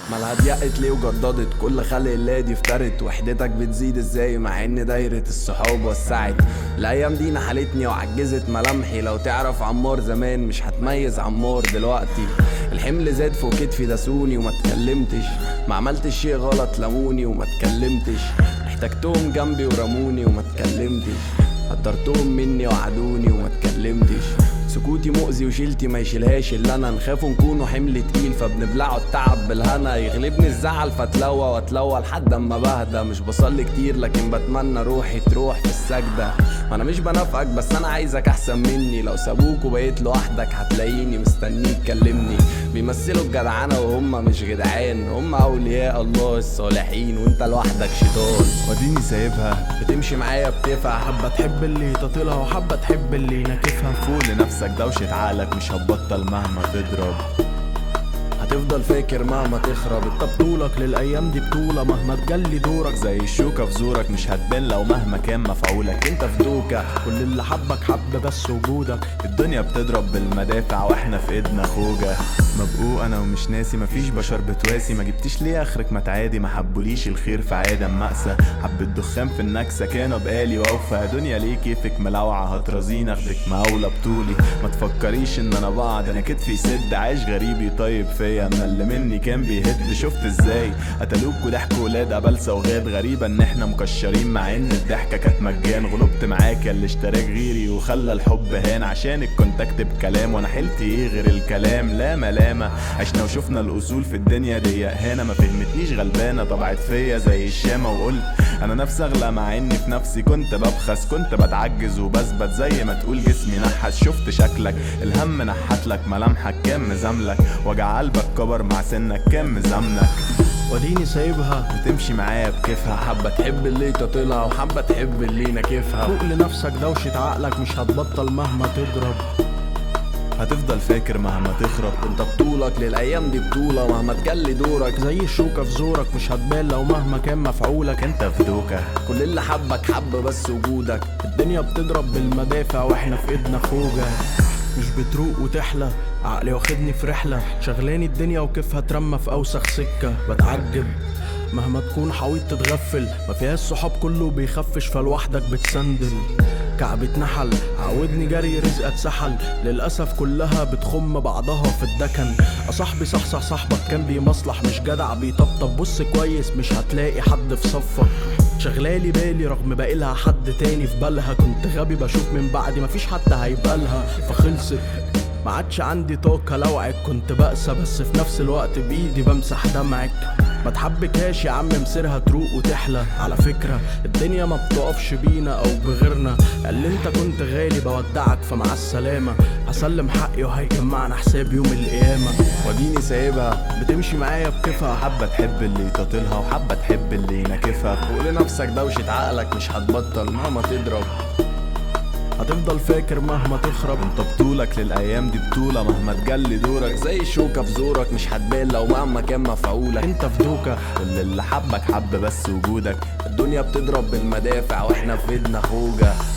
مالها اتيقت ليه وجددت، كل خلق الله دي افترت، وحدتك بتزيد ازاي مع ان دايرة الصحاب وسعت. الايام دي نحلتني وعجزت ملامحي، لو تعرف عمار زمان مش هتميز عمار دلوقتي. الحمل زاد فوق كتفي داسوني وما اتكلمتش، ما عملتش شيء غلط لموني وما اتكلمتش، احتجتهم جنبي ورموني وما اتكلمتش، قدرتهم مني وعدوني وما اتكلمتش. سكوتي مؤذي وشيلتي ما يشيلهاش الا انا، نخافوا نكونوا حمل تقيل فبنبلعوا التعب بالهنا. يغلبني الزعل فتلوى واتلوى لحد اما بهدى، مش بصلي كتير لكن بتمنى روحي تروح في السجدة. ما انا مش بنافقك بس انا عايزك احسن مني، لو سابوك وبقيت لوحدك هتلاقيني مستنيك كلمني. بيمثلوا الجدعانة وهم مش جدعان، هم اولياء الله الصالحين وانت لوحدك شيطان. وديني سايبها بتمشي معايا بتفع، حبة تحب اللي تطيلها وحبة تحب اللي ناكفها. فوق لنفسك دوشة عقلك مش هتبطل مهما تضرب، هتفضل فاكر مهما تخرب. انت بطولك للايام دي بطولة مهما تجلي دورك، زي الشوكة في زورك مش هتبان لو مهما كان مفعولك. انت في دوكة كل اللي حبك حب بس وجودك. الدنيا بتضرب بالمدافع واحنا في ايدنا خوجة. مبقوق انا ومش ناسي مفيش بشر بتواسي، ما جبتيش ليه اخرك ما تعادي، ما حبوليش الخير في عادم مأسى. حبة دخان في النكسة كانوا بقالي واوفى، دنيا ليه كيفك ملوعة هترازينا اخدك مقاولة بطولي. ما تفكريش ان انا بعض انا كتفي يسد، عايش غريبي طيب فيا ما اللي مني كان بيهد. شفت ازاي قتلوك وضحكوا ولاد قبلسة وغاد، غريبة ان احنا مكشرين مع ان الضحكة كانت مجان. غلبت معاك اللي اشتراك غيري وخلى الحب هان، عشانك كنت اكتب كلام وانا حيلتي ايه غير الكلام. لا ملامة عشنا وشفنا الاصول في الدنيا دي هنا، ما فهمتنيش غلبانة طبعت فيا زي الشامة. وقلت انا نفسي اغلى مع اني في نفسي كنت ببخس، كنت بتعجز وبثبت زي ما تقول جسمي نحس. شفت شكلك الهم نحتلك ملامحك كان مزاملك، وجع قلبك كبر مع سنك كان مزامنك. وديني سايبها بتمشي معايا بكيفها، حبة تحب اللي تطيلها وحبة تحب اللي ناكفها. فوق لنفسك دوشة عقلك مش هتبطل مهما تضرب، هتفضل فاكر مهما تخرب. انت بطولك للايام دي بطولة مهما تجلي دورك، زي الشوكة في زورك مش هتبان لو مهما كان مفعولك. انت في دوكة كل اللي حبك حب بس وجودك. الدنيا بتضرب بالمدافع واحنا في ايدنا خوجة، مش بتروق وتحلى عقلي واخدني في رحلة، شغلاني الدنيا وكيفها ترمى في اوسخ سكة. بتعجب مهما تكون حاويت تتغفل، ما فيهاش صحاب كله بيخفش فلوحدك بتسندل. كعبة نحل عودني جري رزق اتسحل، للأسف كلها بتخم بعضها في الدكن. صاحبي صحصح صاحبك كان بيمصلح مش جدع بيطبطب، بص كويس مش هتلاقي حد في صفك. شغلالي بالي رغم باقيلها حد تاني في بالها، كنت غبي بشوف من بعد مفيش حد هيبقالها فخلصت. ما عادش عندي طاقة لوعك، كنت بأسى بس في نفس الوقت بإيدي بمسح دمعك. ما تحبكهاش يا عم مسيرها تروق وتحلى، على فكرة الدنيا ما بتقفش بينا او بغيرنا. اللي انت كنت غالي بودعك فمع السلامة، هسلم حقي وهيجمعنا حساب يوم القيامة. وديني سايبها بتمشي معايا بكيفها، حبة تحب اللي تطيلها وحبة تحب اللي ناكفها. فوق لنفسك دوشة عقلك مش هتبطل مهما تضرب، هتفضل فاكر مهما تخرب. انت بطولك للايام دي بطولة مهما تجلي دورك، زي الشوكة في زورك مش هتبان لو مهما كان مفعولك. انت في دوكة كل اللي حبك حب بس وجودك. الدنيا بتضرب بالمدافع واحنا في ايدنا خوجة.